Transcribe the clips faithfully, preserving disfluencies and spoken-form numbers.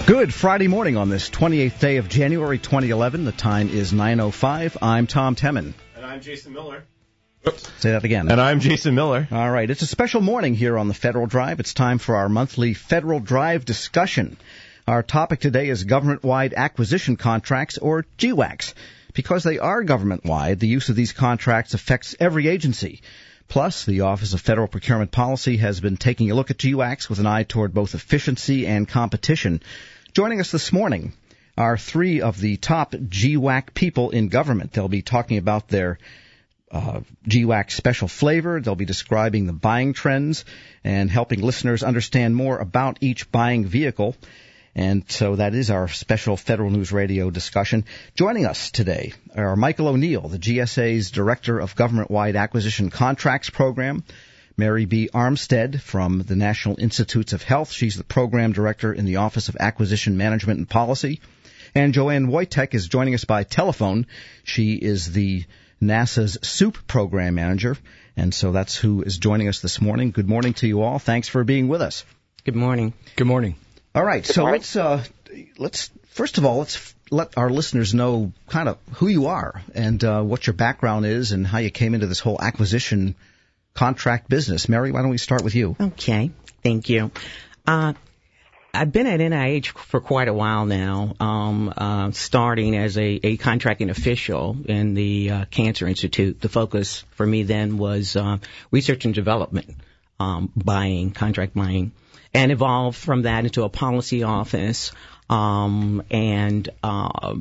Good Friday morning on this twenty-eighth day of January twenty eleven. The time is nine oh five. I'm Tom Temin. And I'm Jason Miller. Oops. Say that again. And I'm Jason Miller. All right. It's a special morning here on the Federal Drive. It's time for our monthly Federal Drive discussion. Our topic today is government-wide acquisition contracts, or G WACs. Because they are government-wide, the use of these contracts affects every agency. Plus, the Office of Federal Procurement Policy has been taking a look at G WACs with an eye toward both efficiency and competition. Joining us this morning are three of the top G WAC people in government. They'll be talking about their uh, G WAC special flavor. They'll be describing the buying trends and helping listeners understand more about each buying vehicle. And so that is our special Federal News Radio discussion. Joining us today are Michael O'Neill, the G S A's Director of Government-Wide Acquisition Contracts Program, Mary B. Armstead from the National Institutes of Health. She's the Program Director in the Office of Acquisition Management and Policy. And Joanne Wojtek is joining us by telephone. She is the NASA's SOUP Program Manager, and so that's who is joining us this morning. Good morning to you all. Thanks for being with us. Good morning. Good morning. All right, so let's uh, let's first of all let's let our listeners know kind of who you are and uh, what your background is and how you came into this whole acquisition contract business. Mary, why don't we start with you? Okay, thank you. Uh, I've been at N I H for quite a while now, um, uh, starting as a, a contracting official in the uh, Cancer Institute. The focus for me then was uh, research and development, um, buying, contract buying, and evolved from that into a policy office um, and uh,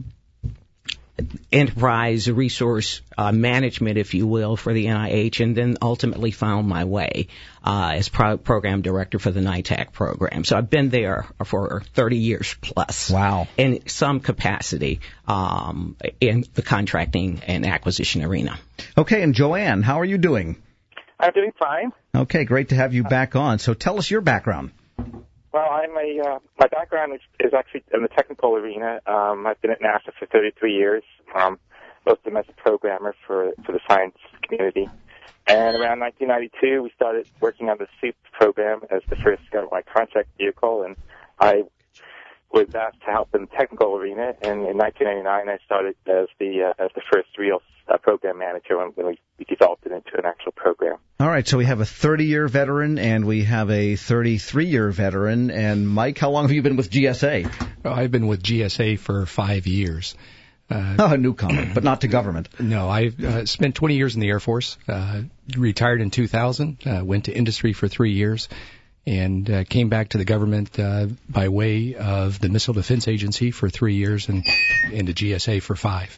enterprise resource uh, management, if you will, for the N I H, and then ultimately found my way uh, as pro- program director for the NITAC program. So I've been there for thirty years plus. Wow. In some capacity um, in the contracting and acquisition arena. Okay, and Joanne, how are you doing? I'm doing fine. Okay, great to have you back on. So tell us your background. Well, I'm a, uh, my background is, is actually in the technical arena. Um, I've been at NASA for thirty-three years, um, most of them as a programmer for, for the science community. And around nineteen ninety-two, we started working on the SOUP program as the first government contract vehicle, and I was asked to help in the technical arena. And in nineteen ninety-nine, I started as the uh, as the first real uh, program manager when, when we, we developed it into an actual program. All right, so we have a thirty-year veteran and we have a thirty-three-year veteran. And Mike, how long have you been with G S A? Well, I've been with G S A for five years. Uh, oh, a newcomer, but not to government. No, I uh, spent twenty years in the Air Force, uh, retired in two thousand, uh, went to industry for three years, and uh, came back to the government uh, by way of the Missile Defense Agency for three years and into G S A for five.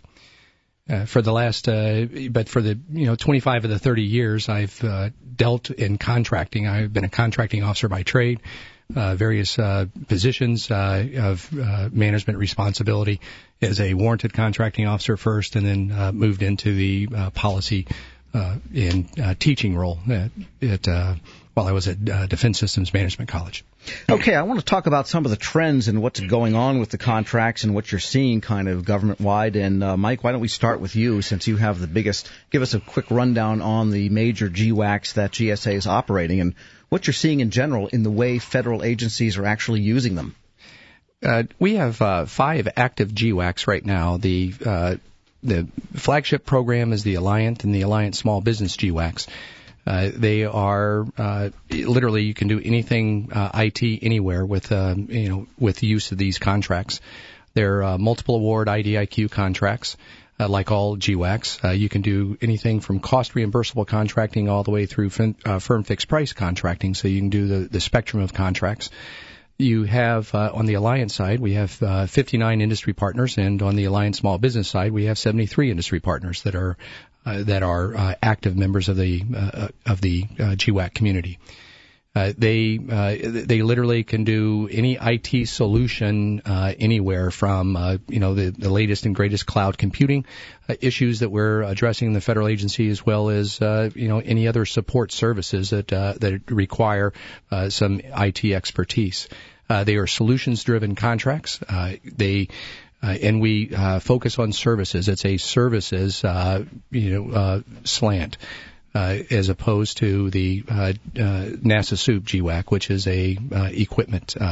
Uh, for the last, uh, but for the, you know, twenty-five of the thirty years, I've uh, dealt in contracting. I've been a contracting officer by trade, uh, various uh, positions uh, of uh, management responsibility as a warranted contracting officer first, and then uh, moved into the uh, policy uh, and uh, teaching role at, at uh, while I was at uh, Defense Systems Management College. Okay, I want to talk about some of the trends and what's going on with the contracts and what you're seeing kind of government-wide. And, uh, Mike, why don't we start with you since you have the biggest, give us a quick rundown on the major G WACs that G S A is operating and what you're seeing in general in the way federal agencies are actually using them. Uh, we have uh, five active G WACs right now. The uh, the flagship program is the Alliant and the Alliant Small Business G WACs. Uh, they are uh, literally you can do anything uh, I T anywhere with uh, you know with the use of these contracts. They're uh, multiple award I D I Q contracts, uh, like all G WACs. Uh, you can do anything from cost reimbursable contracting all the way through fin- uh, firm fixed price contracting. So you can do the, the spectrum of contracts. You have uh, on the Alliance side, we have uh, fifty-nine industry partners, and on the Alliance Small Business side, we have seventy-three industry partners that are uh, that are uh, active members of the uh, of the uh, G WAC community. Uh, they uh, they literally can do any I T solution uh, anywhere from uh, you know the, the latest and greatest cloud computing uh, issues that we're addressing in the federal agency, as well as uh, you know any other support services that uh, that require uh, some I T expertise. Uh, they are solutions-driven contracts. Uh, they uh, and we uh, focus on services. It's a services uh, you know uh, slant. Uh, as opposed to the uh, uh, NASA SOUP G WAC, which is a uh, equipment uh,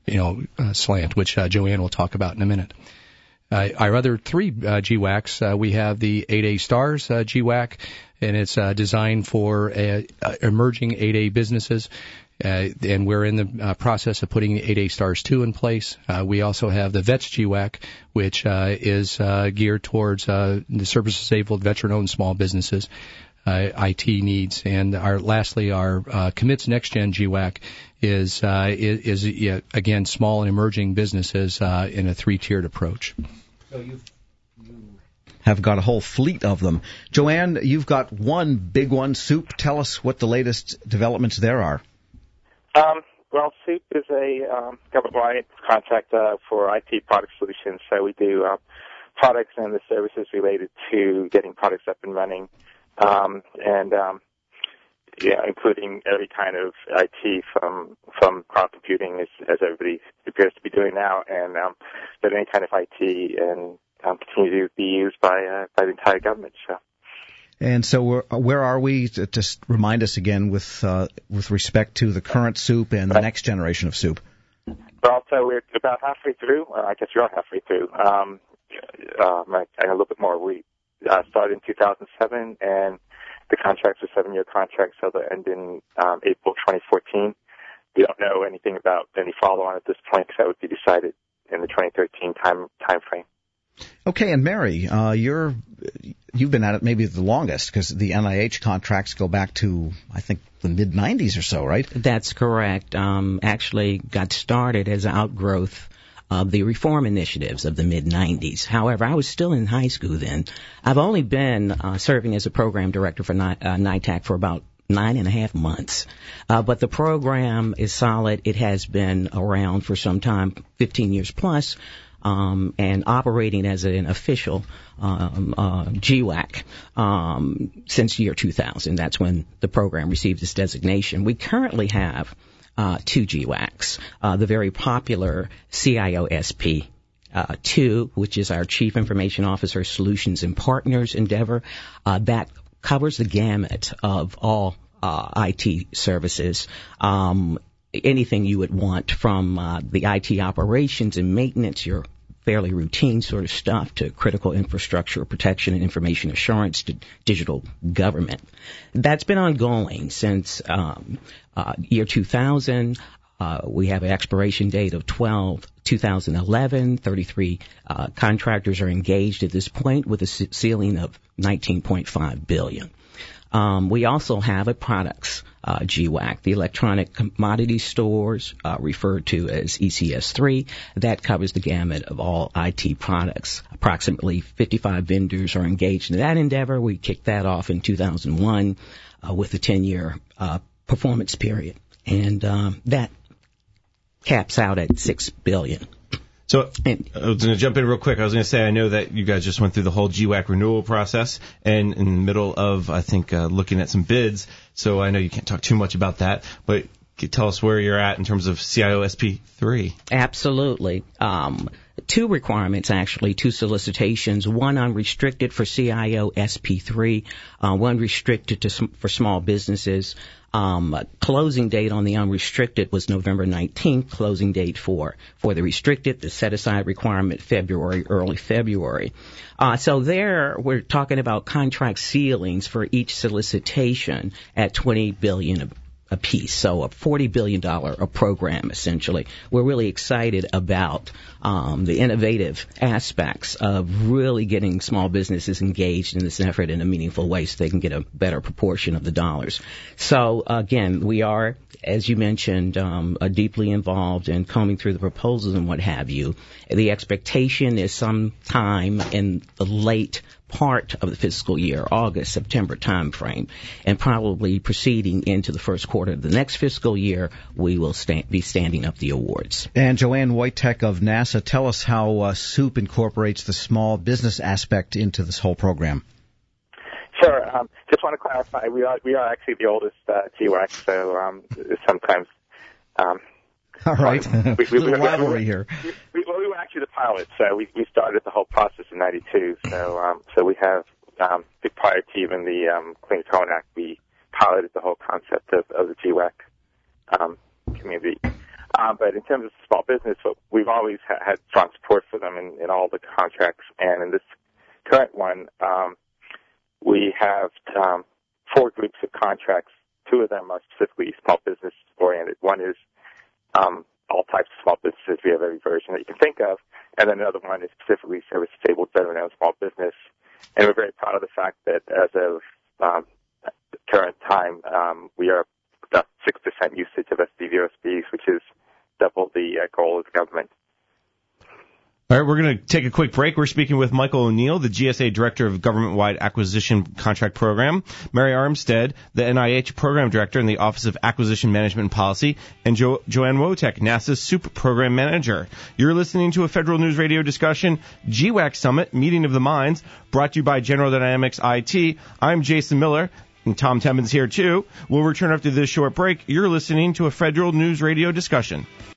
you know, uh, slant, which uh, Joanne will talk about in a minute. Uh, our other three uh, G WACs, uh, we have the eight A Stars uh, G WAC, and it's uh, designed for uh, uh, emerging eight A businesses. Uh, and we're in the uh, process of putting eight A Stars two in place. Uh, we also have the Vets G WAC, which uh, is uh, geared towards uh, the service-disabled, veteran-owned small businesses, uh, I T needs. And our lastly, our uh, Commits Next Gen G WAC is, uh, is, is yeah, again, small and emerging businesses uh, in a three-tiered approach. So you've, you have got a whole fleet of them. Joanne, you've got one big one, SOUP. Tell us what the latest developments there are. Um, well, SOUP is a um, government-wide contract uh, for I T product solutions. So we do uh, products and the services related to getting products up and running, um, and um, yeah, including every kind of I T from from cloud computing, as, as everybody appears to be doing now, and um, but any kind of I T and um, continue to be used by uh, by the entire government. So. And so we're, where are we? To just remind us again with uh, with respect to the current SOUP and the right. next generation of SOUP. Well, so we're about halfway through. Uh, I guess you're halfway through. Um, uh, a little bit more. We uh, started in two thousand seven, and the contracts are seven-year contracts, so they'll end in um, April twenty fourteen. We don't know anything about any follow-on at this point, because that would be decided in the twenty thirteen time time frame. Okay, and Mary, uh, you're you've been at it maybe the longest, because the N I H contracts go back to, I think, the mid nineties or so, right? That's correct. Um, actually got started as an outgrowth of the reform initiatives of the mid nineties. However, I was still in high school then. I've only been uh, serving as a program director for N I- uh, NITAC for about nine and a half months. Uh, but the program is solid. It has been around for some time, fifteen years plus. Um, and operating as an official um, uh, G WAC um, since year two thousand. That's when the program received its designation. We currently have uh, two G WACs. Uh, the very popular C I O S P uh, two, which is our Chief Information Officer Solutions and Partners endeavor. Uh, that covers the gamut of all uh, I T services. Um, anything you would want from uh, the I T operations and maintenance, your fairly routine sort of stuff, to critical infrastructure protection and information assurance, to digital government. That's been ongoing since um, uh, year two thousand. Uh, we have an expiration date of twelve two thousand eleven. thirty-three uh, contractors are engaged at this point with a ceiling of nineteen point five billion dollars. Um, we also have a products uh, G WAC, the electronic commodity stores, uh, referred to as E C S three. That covers the gamut of all I T products. Approximately fifty-five vendors are engaged in that endeavor. We kicked that off in two thousand one uh, with a ten-year uh, performance period, and um, that caps out at six billion dollars. So I was going to jump in real quick. I was going to say, I know that you guys just went through the whole G WAC renewal process, and in the middle of, I think, uh, looking at some bids. So I know you can't talk too much about that, but can you tell us where you're at in terms of C I O S P three? Absolutely. Um, two requirements, actually, two solicitations, one unrestricted for C I O S P three, uh, one restricted to sm- for small businesses. Um, closing date on the unrestricted was November nineteenth. Closing date for, for the restricted, the set-aside requirement, February, early February. Uh, so there, we're talking about contract ceilings for each solicitation at twenty billion dollars a piece. So a forty billion dollars a program, essentially. We're really excited about um, the innovative aspects of really getting small businesses engaged in this effort in a meaningful way so they can get a better proportion of the dollars. So, again, we are, as you mentioned, um, uh, deeply involved in combing through the proposals and what have you. The expectation is sometime in the late part of the fiscal year, August, September time frame, and probably proceeding into the first quarter of the next fiscal year, we will sta- be standing up the awards. And Joanne Wojtek of NASA, tell us how uh, SOUP incorporates the small business aspect into this whole program. Sure. Um, just want to clarify, we are we are actually the oldest uh, G WAC, so um, sometimes. Um, All right. We, we, Little we, rivalry we, here. We, we, well, we were actually the pilots. So we, we started the whole process in ninety-two. So um, so we have, um, prior to even the um, Clean Tone Act, we piloted the whole concept of, of the G WAC um, community. Uh, but in terms of small business, we've always ha- had strong support for them in, in all the contracts. And in this current one, um, we have um, four groups of contracts. Two of them are specifically small business oriented. One is um, all types of small businesses. We have every version that you can think of. And then another one is specifically service-disabled veteran-owned small business. And we're very proud of the fact that as of um, the current time, um, we are about six percent usage of S D V O S Bs, which is double the uh, goal of the government. All right, we're going to take a quick break. We're speaking with Michael O'Neill, the G S A Director of Government-Wide Acquisition Contract Program, Mary Armstead, the N I H Program Director in the Office of Acquisition Management and Policy, and jo- Joanne Wotek, NASA's S O U P Program Manager. You're listening to a Federal News Radio discussion, G WAC Summit, Meeting of the Minds, brought to you by General Dynamics I T. I'm Jason Miller, and Tom Timmons here, too. We'll return after this short break. You're listening to a Federal News Radio discussion.